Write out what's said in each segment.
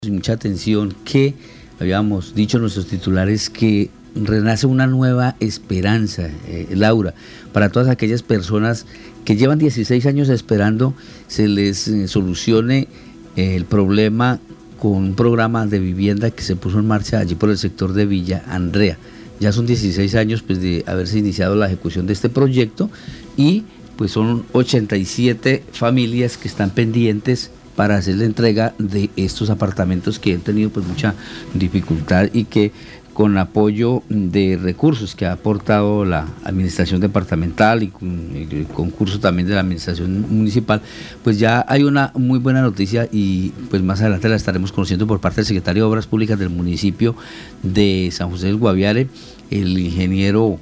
Mucha atención que habíamos dicho nuestros titulares que renace una nueva esperanza, Laura, para todas aquellas personas que llevan 16 años esperando se les solucione el problema con un programa de vivienda que se puso en marcha allí por el sector de Villa Andrea. Ya son 16 años pues, de haberse iniciado la ejecución de este proyecto y pues son 87 familias que están pendientes para hacer la entrega de estos apartamentos que han tenido pues mucha dificultad y que con apoyo de recursos que ha aportado la administración departamental y con el concurso también de la administración municipal, pues ya hay una muy buena noticia y pues más adelante la estaremos conociendo por parte del secretario de Obras Públicas del municipio de San José del Guaviare, el ingeniero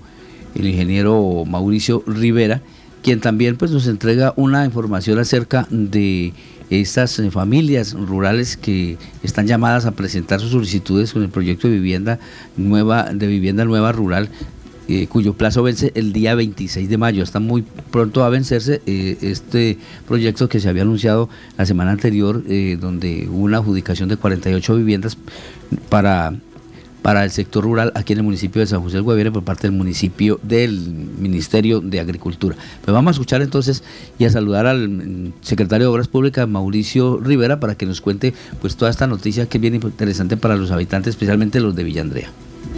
Mauricio Rivera, quien también pues nos entrega una información acerca de estas familias rurales que están llamadas a presentar sus solicitudes con el proyecto de vivienda nueva rural, cuyo plazo vence el día 26 de mayo. Está muy pronto a vencerse este proyecto que se había anunciado la semana anterior, donde hubo una adjudicación de 48 viviendas para el sector rural aquí en el municipio de San José del Guaviare por parte del municipio del Ministerio de Agricultura. Pues vamos a escuchar entonces y a saludar al secretario de Obras Públicas, Mauricio Rivera, para que nos cuente pues toda esta noticia que es bien interesante para los habitantes, especialmente los de Villa Andrea.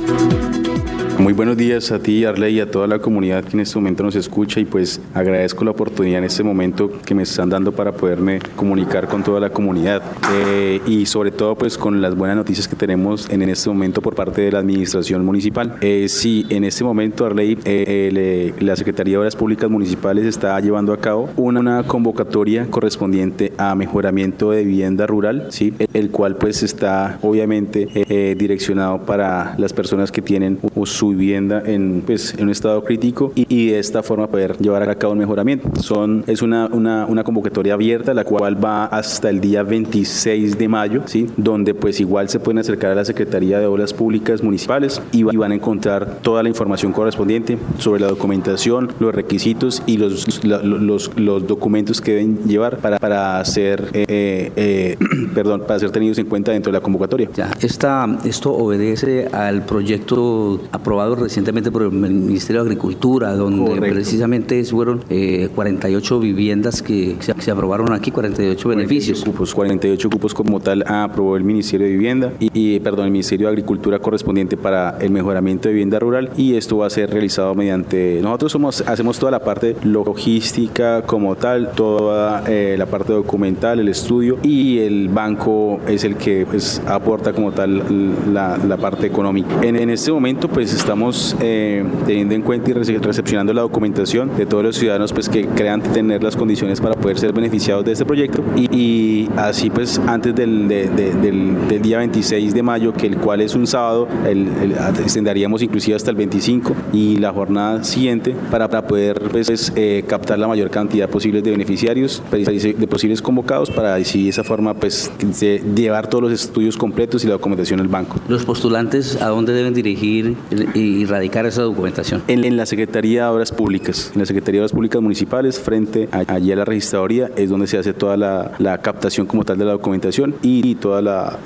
Muy buenos días a ti, Arley, y a toda la comunidad que en este momento nos escucha, y pues agradezco la oportunidad en este momento que me están dando para poderme comunicar con toda la comunidad y sobre todo pues con las buenas noticias que tenemos en este momento por parte de la administración municipal. Sí, en este momento, Arley, la Secretaría de Obras Públicas Municipales está llevando a cabo una convocatoria correspondiente a mejoramiento de vivienda rural, ¿sí? El cual pues está obviamente direccionado para las personas que tienen su vivienda en un estado crítico y de esta forma poder llevar a cabo un mejoramiento. Es una convocatoria abierta, la cual va hasta el día 26 de mayo, ¿sí? Donde pues igual se pueden acercar a la Secretaría de Obras Públicas Municipales y van a encontrar toda la información correspondiente sobre la documentación, los requisitos y los documentos que deben llevar para ser tenidos en cuenta dentro de la convocatoria. Ya, esto obedece al proyecto aprobado recientemente por el Ministerio de Agricultura, donde Correcto. Precisamente fueron 48 viviendas que se aprobaron aquí, 48 beneficios. 48 cupos como tal aprobó el Ministerio de Vivienda el Ministerio de Agricultura correspondiente para el mejoramiento de vivienda rural, y esto va a ser realizado mediante, nosotros hacemos toda la parte logística como tal, toda la parte documental, el estudio, y el banco es el que pues aporta como tal la parte económica. En este momento pues estamos teniendo en cuenta y recepcionando la documentación de todos los ciudadanos pues que crean tener las condiciones para poder ser beneficiados de este proyecto, y así pues antes del día 26 de mayo, que el cual es un sábado, extenderíamos inclusive hasta el 25 y la jornada siguiente para poder pues captar la mayor cantidad posible de beneficiarios, de posibles convocados, para así de esa forma pues llevar todos los estudios completos y la documentación al banco. ¿Los postulantes a dónde deben dirigir y radicar esa documentación? En la Secretaría de Obras Públicas, Municipales, frente allí a la registraduría, es donde se hace toda la captación como tal de la documentación y toda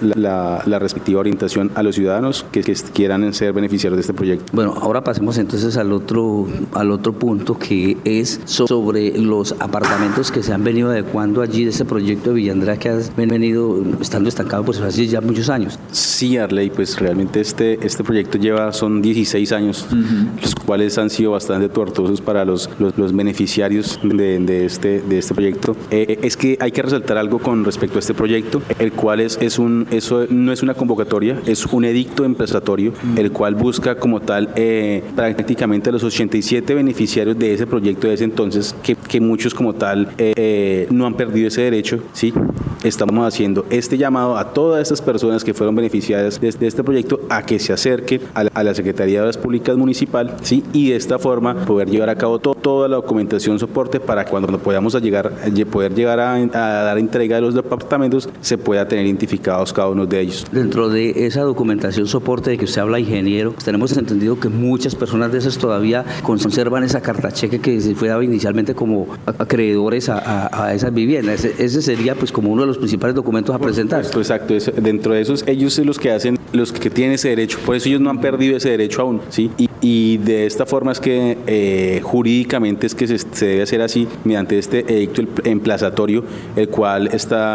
la respectiva orientación a los ciudadanos que quieran ser beneficiarios de este proyecto. Bueno, ahora pasemos entonces al otro punto, que es sobre los apartamentos que se han venido adecuando allí de este proyecto de Villa Andrea, que ha venido estando estancado pues hace ya muchos años. Sí, Arley, pues realmente este proyecto son 16 años, los cuales han sido bastante tortuosos para los beneficiarios de este proyecto. Es que hay que resaltar algo con respecto a este proyecto, el cual eso no es una convocatoria, es un edicto empresatorio, el cual busca como tal prácticamente los 87 beneficiarios de ese proyecto de ese entonces, que muchos como tal no han perdido ese derecho, ¿sí? Estamos haciendo este llamado a todas estas personas que fueron beneficiadas de este proyecto a que se acerquen a la Secretaría de Obras Públicas Municipal, ¿sí? Y de esta forma poder llevar a cabo toda la documentación soporte para cuando podamos poder llegar a dar entrega de los departamentos se pueda tener identificados cada uno de ellos. Dentro de esa documentación soporte de que usted habla, ingeniero, pues tenemos entendido que muchas personas de esas todavía conservan esa carta cheque que se fue dado inicialmente como acreedores a esas viviendas. Ese sería pues como uno de los los principales documentos a presentar. Exacto, dentro de esos, ellos son los que hacen, los que tienen ese derecho, por eso ellos no han perdido ese derecho aún, ¿sí? Y de esta forma es que jurídicamente es que se debe hacer así, mediante este edicto emplazatorio, el cual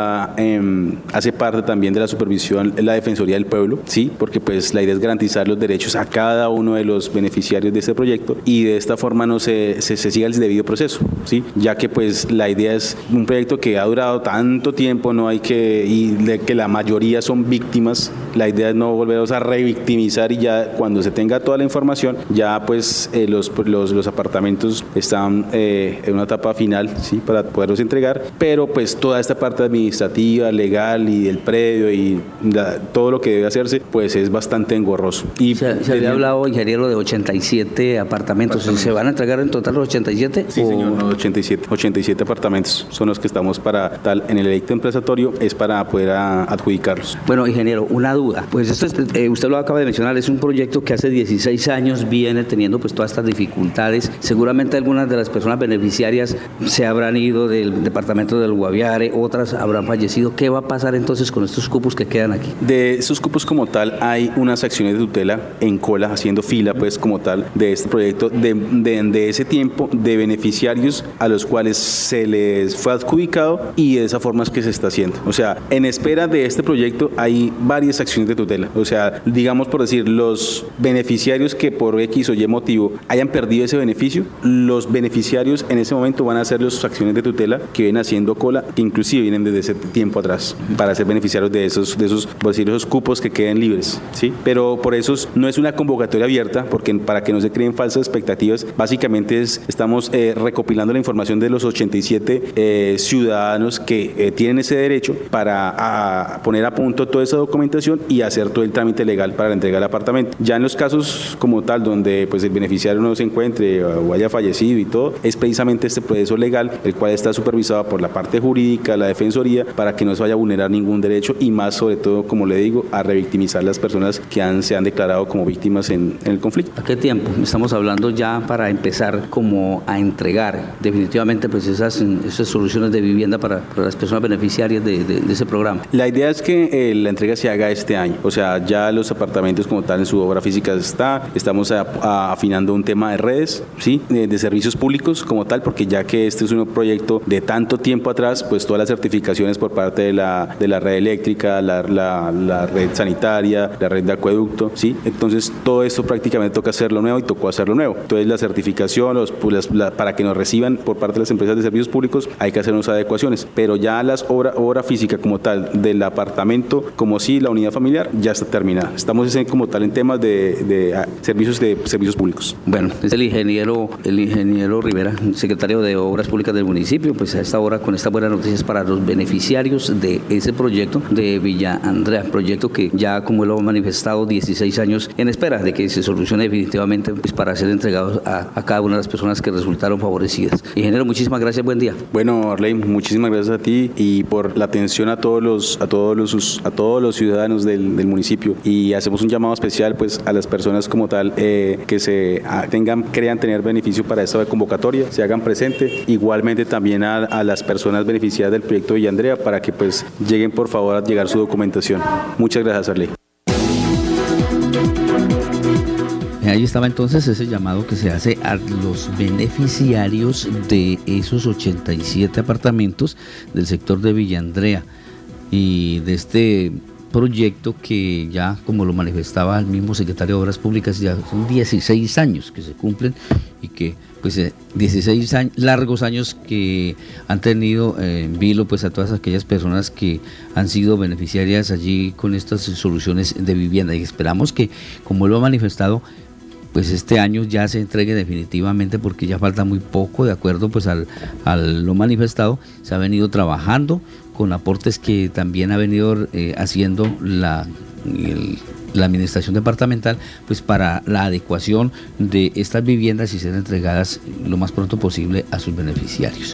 hace parte también de la supervisión de la Defensoría del Pueblo, ¿sí? Porque pues la idea es garantizar los derechos a cada uno de los beneficiarios de este proyecto y de esta forma no se siga el debido proceso, ¿sí? Ya que pues la idea es un proyecto que ha durado tanto tiempo, no hay que la mayoría son víctimas, la idea es no volverlos a revictimizar y ya cuando se tenga toda la información, ya pues los apartamentos están en una etapa final, ¿sí? Para poderlos entregar, pero pues toda esta parte administrativa, legal y del predio y todo lo que debe hacerse, pues es bastante engorroso. Y se había hablado, ingeniero, de 87 apartamentos. ¿Se van a entregar en total los 87? Sí, señor, no, 87 apartamentos son los que estamos en el edicto emplazatorio, es para poder adjudicarlos. Bueno, ingeniero, una duda. Pues esto usted lo acaba de mencionar, es un proyecto que hace 16 años viene teniendo pues todas estas dificultades. Seguramente algunas de las personas beneficiarias se habrán ido del departamento del Guaviare, otras habrán fallecido. ¿Qué va a pasar entonces con estos cupos que quedan aquí? De esos cupos como tal hay unas acciones de tutela en cola, haciendo fila pues como tal de este proyecto, de ese tiempo de beneficiarios a los cuales se les fue adjudicado y de esa forma es que se está haciendo. O sea, en espera de este proyecto hay varias acciones de tutela. O sea, digamos por decir, los beneficiarios que por X o Y motivo hayan perdido ese beneficio, los beneficiarios en ese momento van a hacer las acciones de tutela que vienen haciendo cola, que inclusive vienen desde ese tiempo atrás, para ser beneficiarios de esos por decir, esos cupos que queden libres, ¿sí? Pero por eso no es una convocatoria abierta, porque para que no se creen falsas expectativas, básicamente estamos recopilando la información de los 87 ciudadanos que tienen ese derecho para poner a punto toda esa documentación y hacer todo el trámite legal para la entrega del apartamento. Ya en los casos como tal, donde pues el beneficiario no se encuentre o haya fallecido y todo, es precisamente este proceso legal, el cual está supervisado por la parte jurídica, la Defensoría, para que no se vaya a vulnerar ningún derecho y más sobre todo, como le digo, a revictimizar las personas que se han declarado como víctimas en el conflicto. ¿A qué tiempo estamos hablando ya para empezar como a entregar definitivamente pues esas soluciones de vivienda para las personas beneficiarias de ese programa? La idea es que la entrega se haga este año, o sea, ya los apartamentos como tal en su obra física estamos afinando un tema de redes, ¿sí? De servicios públicos como tal, porque ya que este es un proyecto de tanto tiempo atrás, pues todas las certificaciones por parte de la red eléctrica, la red sanitaria, la red de acueducto, ¿sí? Entonces todo esto prácticamente toca hacerlo nuevo y tocó hacerlo nuevo. Entonces la certificación, para que nos reciban por parte de las empresas de servicios públicos hay que hacer unas adecuaciones, pero ya las obra física como tal del apartamento, como sí la unidad familiar, ya está terminada. Estamos como tal en temas de servicios públicos. Bueno, es el ingeniero Rivera, secretario de Obras Públicas del municipio, pues a esta hora con estas buenas noticias para los beneficiarios de ese proyecto de Villa Andrea, proyecto que ya, como lo ha manifestado, 16 años en espera de que se solucione definitivamente pues para ser entregados a cada una de las personas que resultaron favorecidas. Ingeniero, muchísimas gracias, buen día. Bueno, Arley, muchísimas gracias a ti y por la atención a todos los ciudadanos del municipio, y hacemos un llamado especial pues a las personas como tal que crean tener beneficio para esta convocatoria, se hagan presente, igualmente también a las personas beneficiadas del proyecto Villa Andrea para que pues lleguen por favor a llegar su documentación. Muchas gracias, Arley. Ahí estaba entonces ese llamado que se hace a los beneficiarios de esos 87 apartamentos del sector de Villa Andrea y de este proyecto que ya, como lo manifestaba el mismo secretario de Obras Públicas, ya son 16 años que se cumplen y que pues 16 años, largos años que han tenido en vilo pues a todas aquellas personas que han sido beneficiarias allí con estas soluciones de vivienda, y esperamos que, como lo ha manifestado, pues este año ya se entregue definitivamente, porque ya falta muy poco. De acuerdo pues al lo manifestado, se ha venido trabajando con aportes que también ha venido haciendo la administración departamental pues para la adecuación de estas viviendas y ser entregadas lo más pronto posible a sus beneficiarios.